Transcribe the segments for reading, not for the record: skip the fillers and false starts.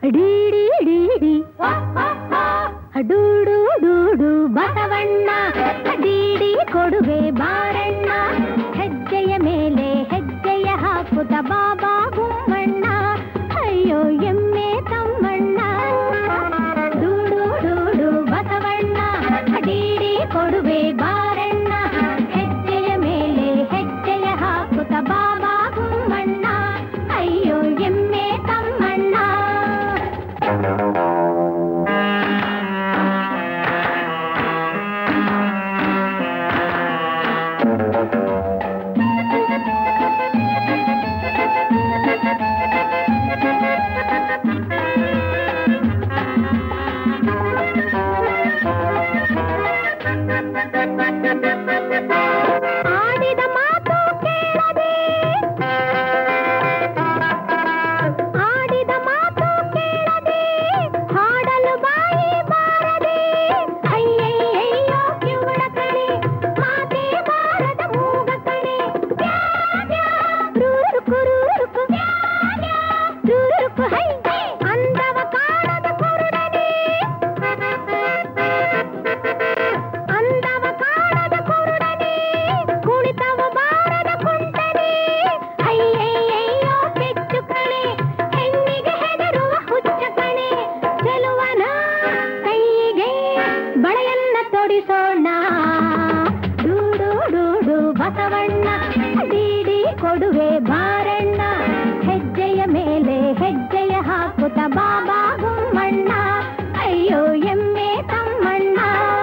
ಡೀಡಿ ಡೀಡಿ ಡೂಡು ಡೂಡು ಬಸವಣ್ಣ ಡೀಡಿ ಕೊಡುವೆ ಬಾರಣ್ಣ ಹೆಜ್ಜೆಯ ಮೇಲೆ ಹೆಜ್ಜೆಯ ಹಾಕುತ್ತ ಬಾಬಾ ಗುಮ್ಮಣ್ಣ ಅಯ್ಯೋ ಎಮ್ಮೆ ತಮ್ಮಣ್ಣ ಡೂಡು ಡೂಡು ಬಸವಣ್ಣ ಡೀಡಿ ಕೊಡುವೆ ಬಾರಣ್ಣ ಹೆಜ್ಜೆಯ ಮೇಲೆ ಹೆಜ್ಜೆಯ ಹಾಕುತ್ತ ಬಾಬಾ ಗುಮ್ಮಣ್ಣ ಅಯ್ಯೋ ಎಮ್ಮೆ ತಮ್ಮಣ್ಣ. ಆಡಿದ ಮಾತು ಕೇಳದೆ ಆಡಿದ ಮಾತು ಕೇಳದೆ ಹಾಡಲು ಬಾಯಿ ಬಾರದೆ ಅಯ್ಯಯ್ಯಯ್ಯೋ ಕಿವುಡ ಕಣೆ ಮಾತೇ ಬಾರದ ಮೂಗ ಕಣೆ ರೂರುಕು ರೂರುಕು ರೂರುಕು ಹೈ ಅಂದವ ಕಾಣದ ಕುರುಡನೆ ಅಂದವ ಕಾಣದ ಕುರುಡನೆ ಕುಣಿತವ ಬಾರದ ಕುಂಟನೆ ಅಯ್ಯಯ್ಯಯ್ಯೋ ಪೆಚ್ಚು ಕಣೆ ಹೆಣ್ಣಿಗೆ ಹೆದರುವ ಹುಚ್ಚ ಕಣೆ ಚೆಲುವನ ಕೈಗೆ ಬಳೆಯನ್ನ ತೊಡಿಸೋಣ ಡೂಡು ಡೂಡು ಬಸವಣ್ಣ ಡೀಡಿ ಕೊಡುವೆ ಬಾರಣ್ಣ ಹೆಜ್ಜೆಯ ಮೇಲೆ ಹೆಜ್ಜೆಯ ಹಾಕುತ್ತ ಬಾಬಾ ಗುಮ್ಮಣ್ಣ ಅಯ್ಯೋ ಎಮ್ಮೆ ತಮ್ಮಣ್ಣ.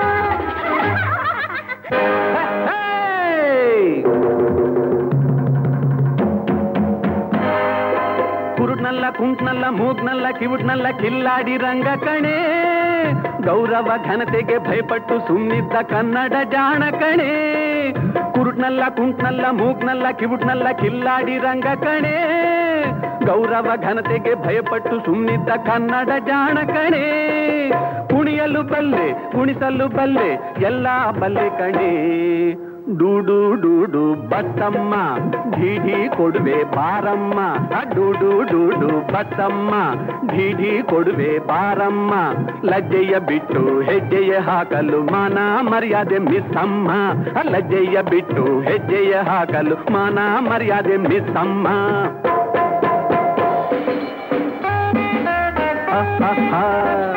ಕುರುಡ್ನಲ್ಲ ಕುಂಟ್ನಲ್ಲ ಮೂಗ್ನಲ್ಲ ಕಿವುಡ್ನಲ್ಲ ಕಿಲ್ಲಾಡಿ ರಂಗ ಕಣೆ ಗೌರವ ಘನತೆಗೆ ಭಯಪಟ್ಟು ಸುಮ್ನಿದ್ದ ಕನ್ನಡ ಜಾಣ ಕಣೆ ಕುರುಡ್ನಲ್ಲ ಕುಂಟ್ನಲ್ಲ ಮೂಗ್ನಲ್ಲ ಕಿವುಡ್ನಲ್ಲ ಕಿಲ್ಲಾಡಿ ರಂಗ ಕಣೆ ಗೌರವ ಘನತೆಗೆ ಭಯಪಟ್ಟು ಸುಮ್ನಿದ್ದ ಕನ್ನಡ ಜಾಣ ಕಣೆ ಕುಣಿಯಲು ಬಲ್ಲೆ ಕುಣಿಸಲು ಬಲ್ಲೆ ಎಲ್ಲ ಬಲ್ಲೆ ಕಣೆ ಡೂಡು ಡೂಡು ಬತ್ತಮ್ಮ ಢೀಢಿ ಕೊಡುವೆ ಬಾರಮ್ಮ ಡೂಡು ಡೂಡು ಬತ್ತಮ್ಮ ಢೀಢಿ ಕೊಡುವೆ ಬಾರಮ್ಮ ಲಜ್ಜೆಯ ಬಿಟ್ಟು ಹೆಜ್ಜೆಯ ಹಾಕಲು ಮಾನ ಮರ್ಯಾದೆ ಮಿಸ್ಸಮ್ಮ ಲಜ್ಜೆಯ ಬಿಟ್ಟು ಹೆಜ್ಜೆಯ ಹಾಕಲು ಮಾನ ಮರ್ಯಾದೆ ಮಿಸ್ಸಮ್ಮ. ha ha ha